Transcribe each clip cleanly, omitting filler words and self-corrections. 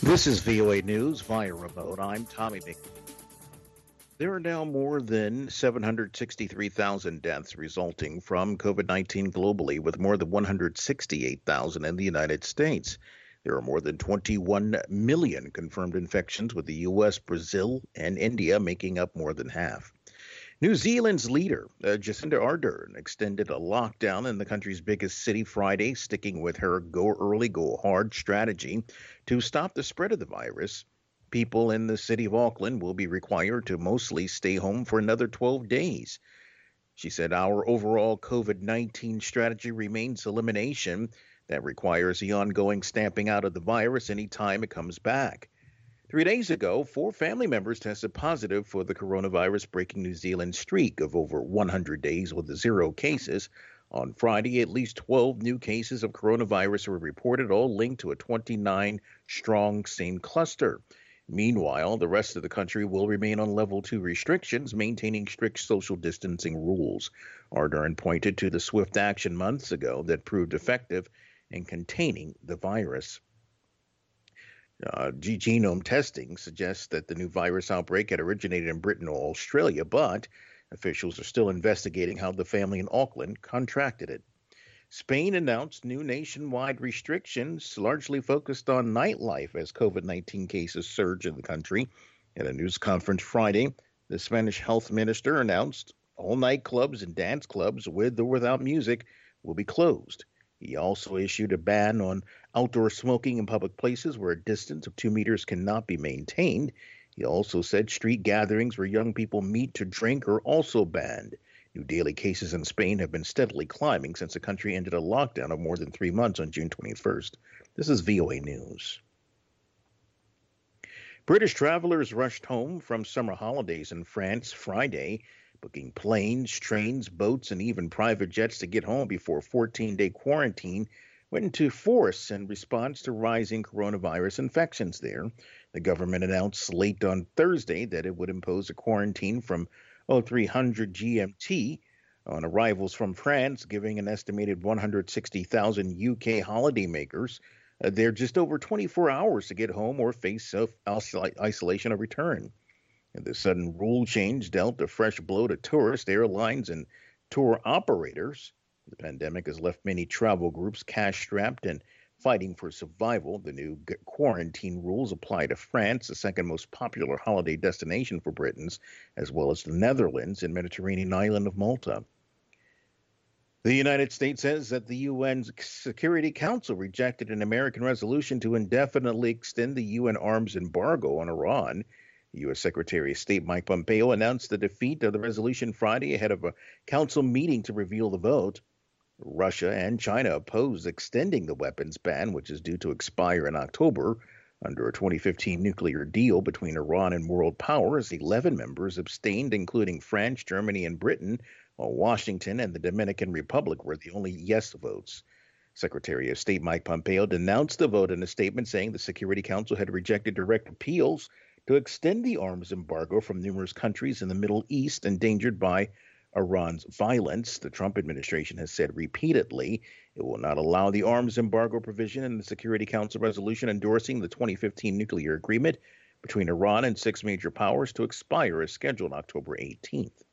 This is VOA News via remote. I'm Tommy McNeil. There are now more than 763,000 deaths resulting from COVID 19 globally, with more than 168,000 in the United States. There are more than 21 million confirmed infections, with the U.S., Brazil, and India making up more than half. New Zealand's leader, Jacinda Ardern, extended a lockdown in the country's biggest city Friday, sticking with her go early, go hard strategy to stop the spread of the virus. People in the city of Auckland will be required to mostly stay home for another 12 days. She said, "Our overall COVID 19 strategy remains elimination. That requires the ongoing stamping out of the virus anytime it comes back." 3 days ago, 4 family members tested positive for the coronavirus, breaking New Zealand's streak of over 100 days with 0 cases. On Friday, at least 12 new cases of coronavirus were reported, all linked to a 29-strong same cluster. Meanwhile, the rest of the country will remain on level 2 restrictions, maintaining strict social distancing rules. Ardern pointed to the swift action months ago that proved effective in containing the virus. Genome testing suggests that the new virus outbreak had originated in Britain or Australia, but officials are still investigating how the family in Auckland contracted it. Spain announced new nationwide restrictions, largely focused on nightlife as COVID-19 cases surge in the country. At a news conference Friday, the Spanish health minister announced all nightclubs and dance clubs, with or without music, will be closed. He also issued a ban on outdoor smoking in public places where a distance of 2 meters cannot be maintained. He also said street gatherings where young people meet to drink are also banned. New daily cases in Spain have been steadily climbing since the country ended a lockdown of more than 3 months on June 21st. This is VOA News. British travelers rushed home from summer holidays in France Friday, booking planes, trains, boats, and even private jets to get home before a 14-day quarantine went into force in response to rising coronavirus infections there. The government announced late on Thursday that it would impose a quarantine from 0300 GMT on arrivals from France, giving an estimated 160,000 UK holidaymakers there just over 24 hours to get home or face self-isolation or return. And the sudden rule change dealt a fresh blow to tourists, airlines, and tour operators. The pandemic has left many travel groups cash-strapped and fighting for survival. The new quarantine rules apply to France, the second most popular holiday destination for Britons, as well as the Netherlands and Mediterranean island of Malta. The United States says that the UN Security Council rejected an American resolution to indefinitely extend the UN arms embargo on Iran. U.S. Secretary of State Mike Pompeo announced the defeat of the resolution Friday ahead of a council meeting to reveal the vote. Russia and China opposed extending the weapons ban, which is due to expire in October. Under a 2015 nuclear deal between Iran and world powers, 11 members abstained, including France, Germany, and Britain, while Washington and the Dominican Republic were the only yes votes. Secretary of State Mike Pompeo denounced the vote in a statement, saying the Security Council had rejected direct appeals to extend the arms embargo from numerous countries in the Middle East endangered by Iran's violence. The Trump administration has said repeatedly it will not allow the arms embargo provision in the Security Council resolution endorsing the 2015 nuclear agreement between Iran and 6 major powers to expire as scheduled October 18th.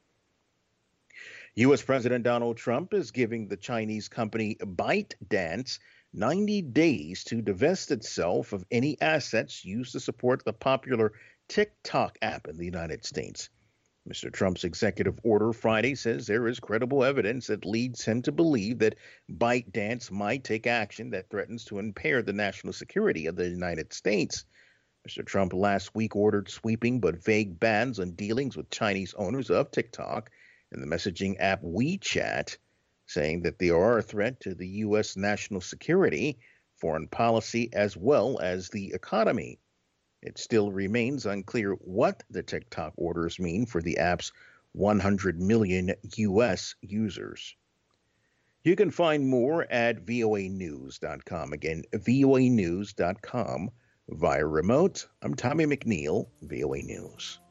U.S. President Donald Trump is giving the Chinese company ByteDance 90 days to divest itself of any assets used to support the popular TikTok app in the United States. Mr. Trump's executive order Friday says there is credible evidence that leads him to believe that ByteDance might take action that threatens to impair the national security of the United States. Mr. Trump last week ordered sweeping but vague bans on dealings with Chinese owners of TikTok and the messaging app WeChat, saying that they are a threat to the U.S. national security, foreign policy, as well as the economy. It still remains unclear what the TikTok orders mean for the app's 100 million U.S. users. You can find more at voanews.com. Again, voanews.com via remote. I'm Tommy McNeil, VOA News.